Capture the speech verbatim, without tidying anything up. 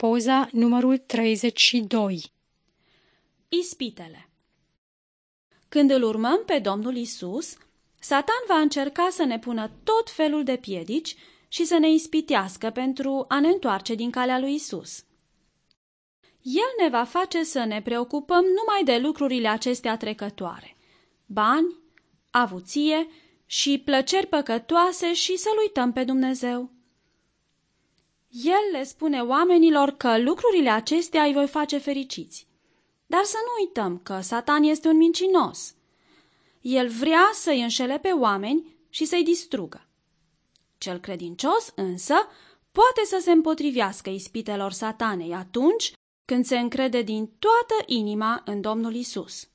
poza numărul treizeci și doi. Ispitele. Când îl urmăm pe Domnul Isus, Satan va încerca să ne pună tot felul de piedici și să ne ispitească pentru a ne întoarce din calea lui Isus. El ne va face să ne preocupăm numai de lucrurile acestea trecătoare, bani, avuție și plăceri păcătoase și să-L uităm pe Dumnezeu. El le spune oamenilor că lucrurile acestea îi voi face fericiți. Dar să nu uităm că Satan este un mincinos. El vrea să-i înșele pe oameni și să-i distrugă. Cel credincios însă poate să se împotrivească ispitelor Satanei atunci când se încrede din toată inima în Domnul Isus.